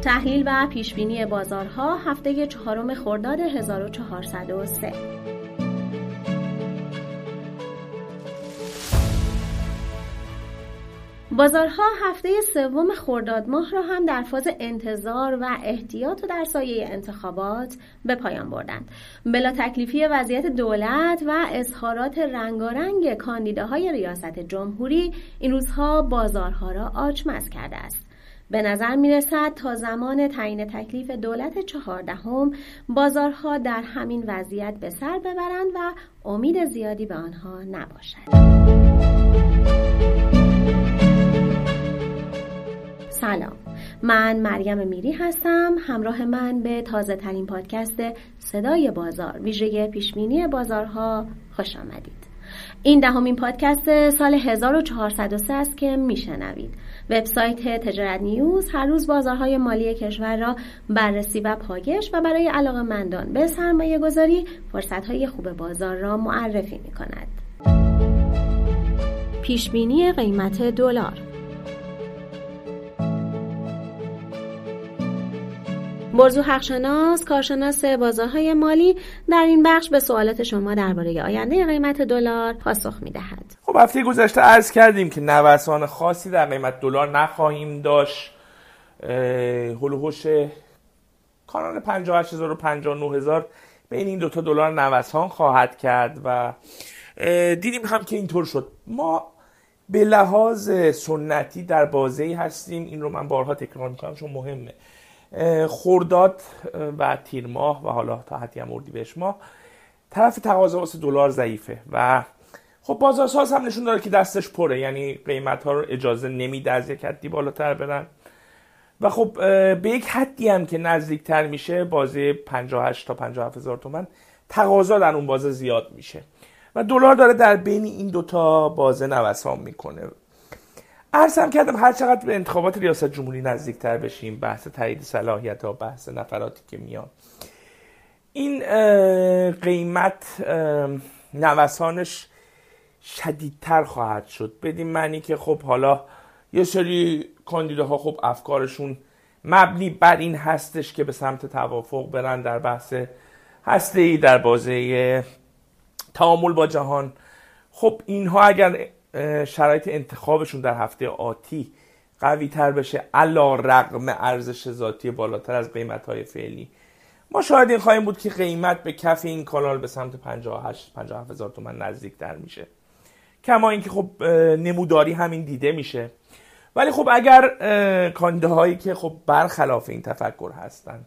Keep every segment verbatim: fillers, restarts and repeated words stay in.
تحلیل و پیشبینی بازارها هفته چهارم خرداد هزار و چهارصد و سه. بازارها هفته سوم خرداد ماه را هم در فاز انتظار و احتیاط در سایه انتخابات به پایان بردند. بلا تکلیفی وضعیت دولت و اظهارات رنگارنگ کاندیداهای ریاست جمهوری این روزها بازارها را آچمز کرده است. به نظر می رسد تا زمان تعیین تکلیف دولت چهاردهم بازارها در همین وضعیت به سر ببرند و امید زیادی به آنها نباشد. سلام، من مریم میری هستم. همراه من به تازه ترین پادکست صدای بازار ویژه پیشبینی بازارها خوش آمدید. این دهمین پادکست سال هزار و چهارصد و سه است که میشنوید. وبسایت تجارت نیوز هر روز بازارهای مالی کشور را بررسی و پایش و برای علاقه‌مندان به سرمایه گذاری فرصت‌های خوب بازار را معرفی می‌کند. پیشبینی قیمت دلار. موضوع حقشناس، کارشناس بازارهای مالی در این بخش به سوالات شما درباره آینده قیمت دلار پاسخ می‌دهد. خب هفته گذشته عرض کردیم که نوسان خاصی در قیمت دلار نخواهیم داشت. هول و هوش کانال پنجاه و هشت هزار و پنجاه و نه هزار بین این دوتا دلار نوسان خواهد کرد و دیدیم هم که اینطور شد. ما به لحاظ سنتی در بازه‌ای هستیم، این رو من بارها تکرار می‌کنم چون مهمه. خرداد و تیر ماه و حالا تا حدی هم اردیبهشت ماه طرف تقاضا واسه دلار ضعیفه و خب بازارساز هم نشون داره که دستش پره، یعنی قیمت ها رو اجازه نمیده از یک حدی بالاتر برن و خب به یک حدی هم که نزدیکتر میشه بازه پنجاه و هشت تا پنجاه و هفت هزار تومان تقاضا در اون بازه زیاد میشه و دلار داره در بین این دوتا بازه نوسان میکنه. عرض هم کردم هر چقدر به انتخابات ریاست جمهوری نزدیکتر بشیم، بحث تایید صلاحیت ها، بحث نفراتی که میان، این قیمت نوسانش شدیدتر خواهد شد. بدین معنی که خب حالا یه سری کاندیداها خب افکارشون مبنی بر این هستش که به سمت توافق برن در بحث هسته‌ای در بازه تعامل با جهان. خب اینها اگر شرایط انتخابشون در هفته آتی قوی تر بشه علی رغم ارزش ذاتی بالاتر از قیمت های فعلی، ما شاید این خواهیم بود که قیمت به کف این کانال به سمت پنجاه و هشت پنجاه و هفت هزار تومان نزدیک تر میشه. کما اینکه خب نموداری همین دیده میشه. ولی خب اگر کاندیداهایی که خب برخلاف این تفکر هستن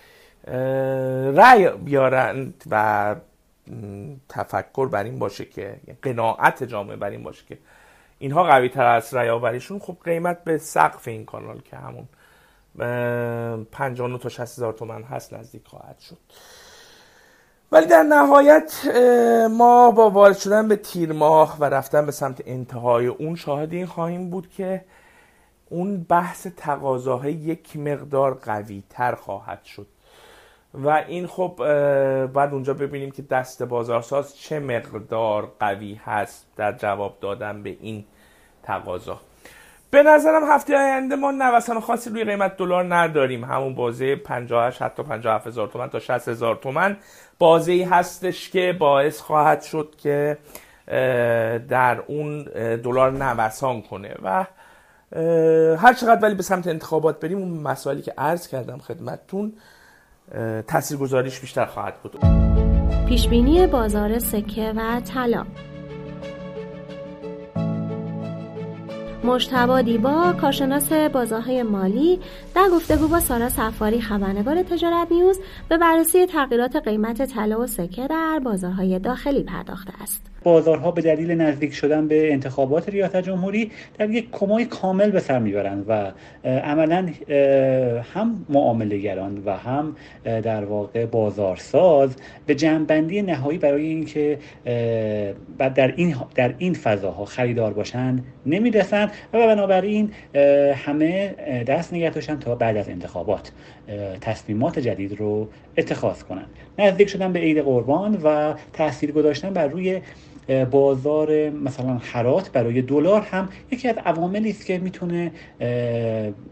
رأی بیارن و تفکر بر این باشه که قناعت جامعه بر این باشه که اینها قوی تر از رأی آوریشون، خب قیمت به سقف این کانال که همون پنجاه و نه تا شصت هزار تومان هست نزدیک خواهد شد. ولی در نهایت ما با وارد شدن به تیر ماه و رفتن به سمت انتهای اون شاهد این خواهیم بود که اون بحث تقاضاهای یک مقدار قوی تر خواهد شد و این خب بعد اونجا ببینیم که دست بازارساز چه مقدار قوی هست در جواب دادن به این تقاضا. به نظرم هفته آینده ما نوسان خاصی روی قیمت دلار نداریم. همون بازه پنجاه و هشت حتی پنجاه و هفت هزار تومان تا شصت هزار تومان بازه‌ای هستش که باعث خواهد شد که در اون دلار نوسان کنه و هر چقدر ولی به سمت انتخابات بریم اون مسائلی که عرض کردم خدمتتون تاثیرگذاریش بیشتر خواهد بود. پیشبینی بازار سکه و طلا. مجتبی دیبا، کارشناس بازارهای مالی، در گفتگو با سارا صفاری خبرنگار تجارت نیوز به بررسی تغییرات قیمت طلا و سکه در بازارهای داخلی پرداخته است. بازارها به دلیل نزدیک شدن به انتخابات ریاست جمهوری در یک کمای کامل به سر میبرند و عملاً هم معامله‌گران و هم در واقع بازارساز به جمع‌بندی نهایی برای اینکه در این در این فضاها خریدار باشند نمیرسند و بنابراین همه دست نگه داشتن تا بعد از انتخابات تصمیمات جدید رو اتخاذ کنند. نزدیک شدن به عید قربان و تاثیر گذاشتن بر روی بازار مثلا حرات برای دلار هم یکی از عواملی است که میتونه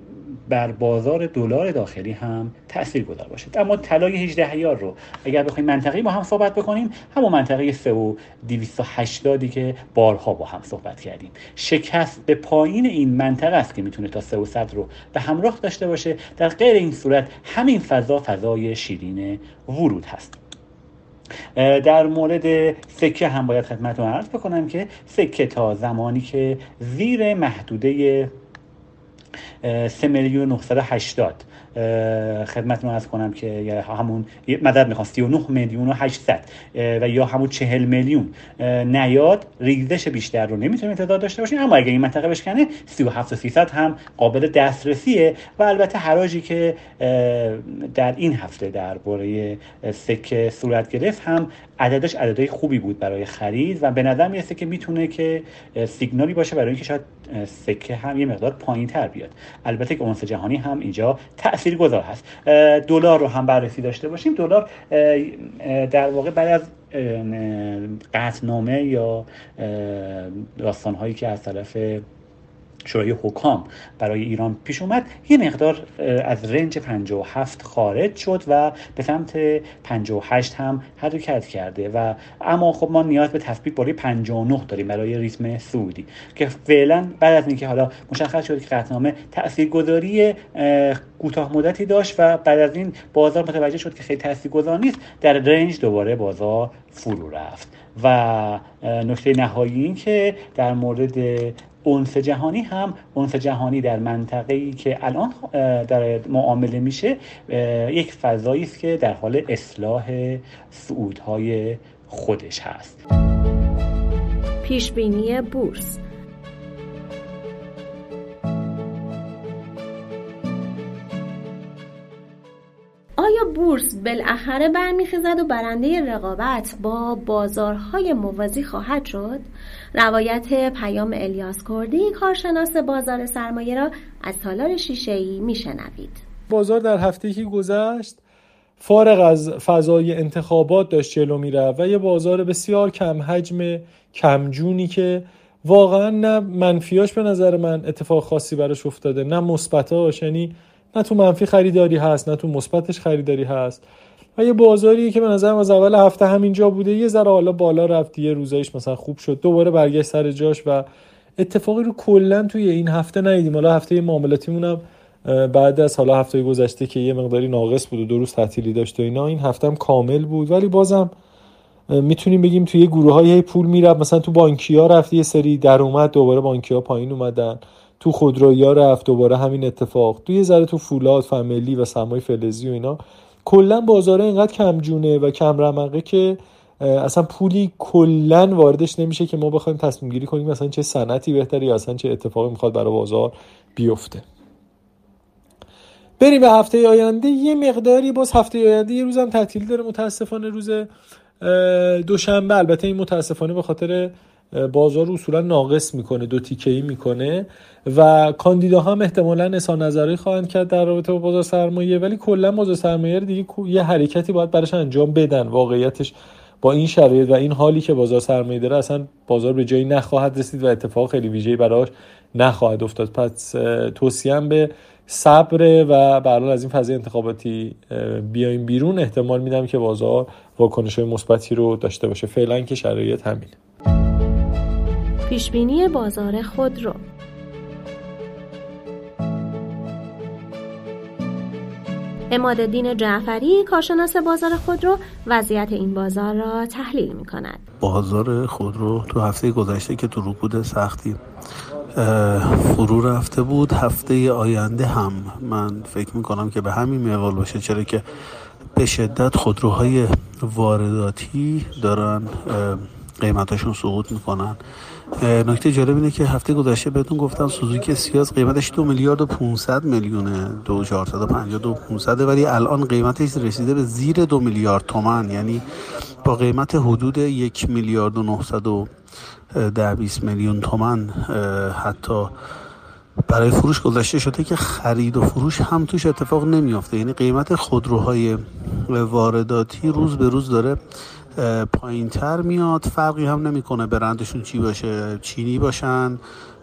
بر بازار دلار داخلی هم تاثیرگذار باشه. اما طلای هجده عیار رو اگر بخوایم منطقه‌ای با هم صحبت بکنیم، همون منطقه سه و دویست و هشتاد که بارها با هم صحبت کردیم، شکست به پایین این منطقه است که میتونه تا سه و صد رو به همراه داشته باشه. در غیر این صورت همین فضا فضای شیرین ورود هست. در مورد سکه هم باید خدمتتون عرض بکنم که سکه تا زمانی که زیر محدوده سه میلیون و نهصد و هشتاد خدمتتون عرض کنم که همون مدد میخواد سی و نه میلیون و هشتصد و یا همون چهل میلیون نیاد، ریزش بیشتر رو نمیتونیم انتظار داشته باشیم. اما اگه این منطقه بشکنه سی و هفت و سیصد هم قابل دسترسیه. و البته حراجی که در این هفته درباره سکه صورت گرفت هم عددش عددهای خوبی بود برای خرید و به نظر میرسه که میتونه که سیگنالی باشه برای اینکه شاید سکه هم یه مقدار پایین‌تر بیاد. البته که اونس جهانی هم اینجا تاثیرگذار هست. دلار رو هم بررسی داشته باشیم. دلار در واقع بعد از قطعنامه یا داستان‌هایی که از طرف شورای حکام برای ایران پیش اومد، یه مقدار از رنج پنجاه و هفت خارج شد و به سمت پنجاه و هشت هم حرکت کرده و اما خب ما نیاز به تثبیت بالای پنجاه و نه داریم برای ریتم صعودی که فعلا بعد از اینکه حالا مشخص شد که قطعنامه تاثیرگذاری کوتاه مدتی داشت و بعد از این بازار متوجه شد که خیلی تاثیرگذار نیست، در رنج دوباره بازار فرو رفت. و نکته نهایی این که در مورد اونس جهانی هم اونس جهانی در منطقه‌ای که الان در معامله میشه یک فضایی است که در حال اصلاح صعودهای خودش هست. پیشبینی بورس. آیا بورس بالاخره برمیخیزد و برنده رقابت با بازارهای موازی خواهد شد؟ روایت پیام الیاس کردی کارشناس بازار سرمایه را از تالار شیشه‌ای میشنوید. بازار در هفته‌ای که گذشت فارغ از فضای انتخابات داشت جلو میرفت و یه بازار بسیار کم حجم کمجونی که واقعا نه منفیاش به نظر من اتفاق خاصی براش افتاده نه مثبتاش، یعنی نه تو منفی خریداری هست نه تو مثبتش خریداری هست و یه بازاریه که به نظرم از اول هفته همینجا بوده، یه ذره حالا بالا رفت، یه روزایش مثلا خوب شد، دوباره برگشت سر جاش و اتفاقی رو کلا توی این هفته ندیدیم. حالا هفته معاملاتیمون هم بعد از حالا هفته گذشته که یه مقداری ناقص بود و دو روز تعطیلی داشت و اینا، این هفته هم کامل بود، ولی بازم میتونیم بگیم توی گروه‌های پول میرفت. مثلا تو بانکیا رفت یه سری در اومد، دوباره بانکیا پایین اومدن، تو خودرویا رفت دوباره همین اتفاق، توی ذره تو فولاد فامیلی و سرمایه فلزی و اینا. کلا بازار اینقدر کم جونه و کم رمقه که اصلا پولی کلا واردش نمیشه که ما بخوایم تصمیم گیری کنیم مثلا چه صنعتی بهتره یا اصلا چه اتفاقی میخواد برای بازار بیفته. بریم به هفته آینده. یه مقداری باز هفته آینده یه روزم تعطیلی داره متاسفانه، روز دوشنبه. البته این متاسفانه به خاطر بازار اصولا ناقص میکنه، دو تیکه‌ای میکنه و کاندیدا هم احتمالاً اظهار نظری خواهند کرد در رابطه با بازار سرمایه، ولی کلا بازار سرمایه دیگه یه حرکتی باید براش انجام بدن. واقعیتش با این شرایط و این حالی که بازار سرمایه داره اصلا بازار به جایی نخواهد رسید و اتفاق خیلی ویژه‌ای براش نخواهد افتاد. پس توصیه‌ام به صبر و به هر حال از این فضای انتخاباتی بیایم بیرون. احتمال میدم که بازار واکنش‌های مثبتی رو داشته باشه. فعلا که شرایط همینه. پیشبینی بازار خودرو. عمادالدین جعفری کارشناس بازار خودرو وضعیت این بازار را تحلیل می‌کند. بازار خودرو تو هفته گذشته که تو رکود سختی فرو رفته بود، هفته آینده هم من فکر می‌کنم که به همین منوال باشه، چرا که به شدت خودروهای وارداتی دارن قیمتاشون سقوط میکنن. نکته جالب اینه که هفته گذشته بهتون گفتم سوزوکی سیاز قیمتش دو میلیارد و پانصد میلیونه، دو چهارصد و پنجاه دو پانصد، ولی الان قیمتش رسیده به زیر دو میلیارد تومان، یعنی با قیمت حدود یک میلیارد و نهصد و ده بیست میلیون تومان حتی برای فروش گذاشته شده که خرید و فروش هم توش اتفاق نمیافته. یعنی قیمت خودروهای وارداتی روز به روز داره پایین تر میاد، فرقی هم نمیکنه برندشون چی باشه، چینی باشن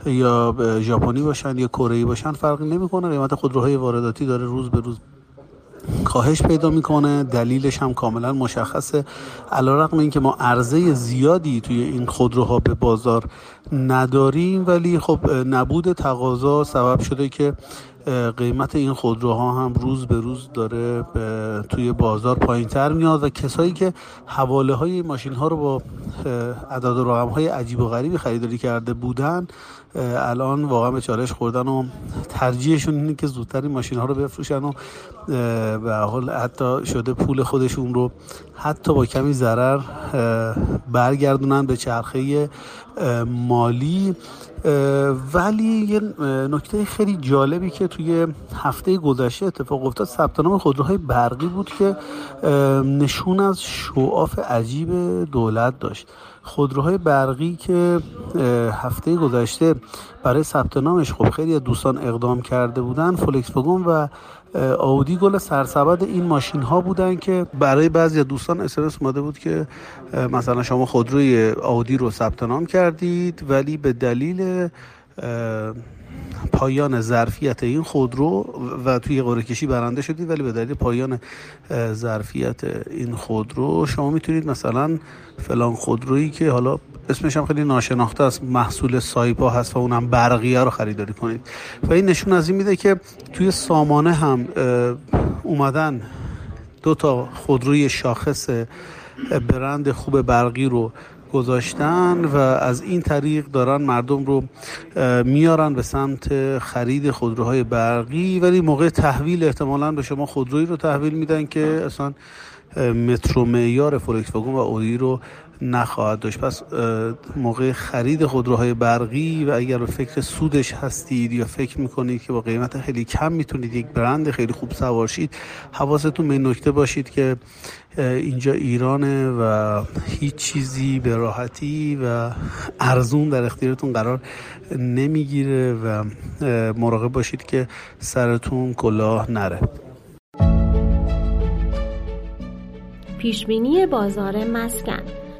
یا ژاپنی باشن یا کره‌ای باشن فرقی نمیکنه. قیمت خودروهای وارداتی داره روز به روز کاهش پیدا میکنه. دلیلش هم کاملا مشخصه. علیرغم اینکه ما عرضه زیادی توی این خودروها به بازار نداریم، ولی خب نبود تقاضا سبب شده که قیمت این خودروها هم روز به روز داره توی بازار پایین‌تر میاد و کسایی که حواله های ماشین ها رو با اعداد و رقم های عجیب و غریبی خریداری کرده بودن الان واقعا به چالش خوردن و ترجیحشون اینه که زودتر این ماشین ها رو بفروشن و به حال حتی شده پول خودشون رو حتی با کمی ضرر برگردونن به چرخه مالی. ولی یه نکته خیلی جالبی که توی هفته گذشته اتفاق افتاد ثبت نام خودروهای برقی بود که نشون از شعاف عجیب دولت داشت. خودروهای برقی که هفته گذشته برای ثبت نامش خب خیلی دوستان اقدام کرده بودن، فولکس واگن و آودی گل سرسبد این ماشین ها بودن که برای بعضی دوستان اس ام اس اومده بود که مثلا شما خودروی آودی رو ثبت نام کردید ولی به دلیل پایان ظرفیت این خودرو و توی قرعه کشی برنده شدید، ولی به دلیل پایان ظرفیت این خودرو شما میتونید مثلا فلان خودرویی که حالا اسمش هم خیلی ناشناخته است، محصول سایپا هست و اونم برقیه رو خریداری کنید. و این نشون از این میده که توی سامانه هم اومدن دو تا خودروی شاخص برند خوب برقی رو گذاشتن و از این طریق دارن مردم رو میارن به سمت خرید خودروهای برقی، ولی موقع تحویل احتمالاً به شما خودرویی رو تحویل میدن که اصلا مترو معیار فولکس واگن و اودی رو نخواهد داشت. پس موقع خرید خودروهای برقی و اگر به فکر سودش هستید یا فکر میکنید که با قیمت خیلی کم میتونید یک برند خیلی خوب سوار شید، حواستون به این نکته باشید که اینجا ایرانه و هیچ چیزی به راحتی و ارزون در اختیارتون قرار نمیگیره و مراقب باشید که سرتون کلاه نره. پیشبینی بازار مسکن.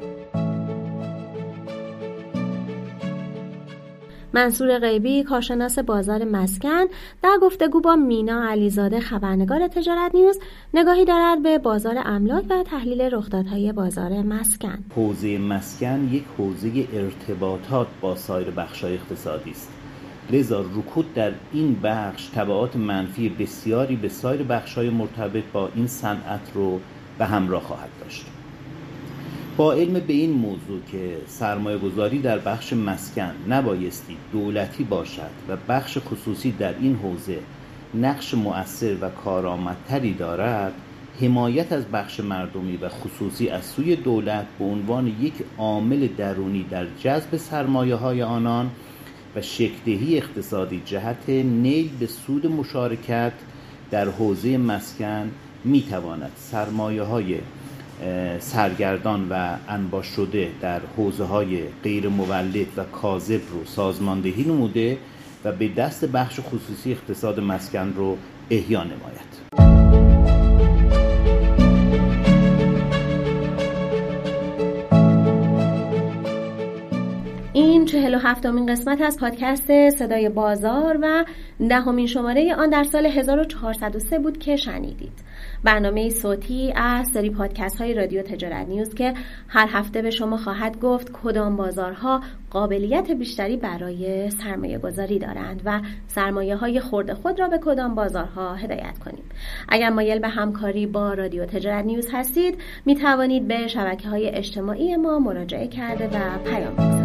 منصور غیبی، کارشناس بازار مسکن، در گفتگو با مینا علیزاده خبرنگار تجارت نیوز نگاهی دارد به بازار املاک و تحلیل رخدادهای بازار مسکن. حوزه مسکن یک حوزه ارتباطات با سایر بخش‌های اقتصادی است. لذا رکود در این بخش تبعات منفی بسیاری به سایر بخش‌های مرتبط با این صنعت رو به همراه خواهد داشت. با علم به این موضوع که سرمایه گذاری در بخش مسکن نبایستی دولتی باشد و بخش خصوصی در این حوزه نقش مؤثر و کارآمدتری دارد، حمایت از بخش مردمی و خصوصی از سوی دولت به عنوان یک عامل درونی در جذب سرمایه‌های آنان و شکل‌دهی اقتصادی جهت نیل به سود مشارکت در حوزه مسکن می‌تواند سرمایه‌های سرگردان و انباش شده در حوزه‌های غیر مولد و کاذب رو سازماندهی نموده و به دست بخش خصوصی اقتصاد مسکن رو احیا نماید. این چهل و هفتمین قسمت از پادکست صدای بازار و دهمین شماره آن در سال هزار و چهارصد و سه بود که شنیدید. برنامه صوتی از سری پادکست های رادیو تجارت نیوز که هر هفته به شما خواهد گفت کدام بازارها قابلیت بیشتری برای سرمایه گذاری دارند و سرمایه های خرد خود را به کدام بازارها هدایت کنیم. اگر مایل به همکاری با رادیو تجارت نیوز هستید، می توانید به شبکه های اجتماعی ما مراجعه کرده و پیام بگذارید.